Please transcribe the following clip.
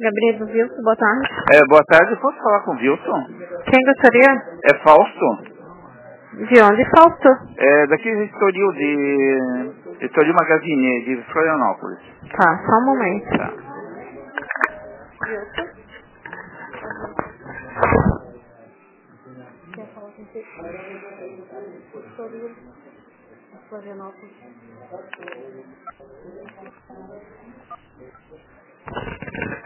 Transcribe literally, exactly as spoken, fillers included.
Gabriel do Wilson, boa tarde. É, boa tarde, posso falar com o Wilson? Quem gostaria? É Fausto. De onde, Fausto? É daqui do Estoril de... Estoril Magazine, de Florianópolis. Tá, só um momento. Tá. Wilson? Quer falar com você? Estoril, Florianópolis.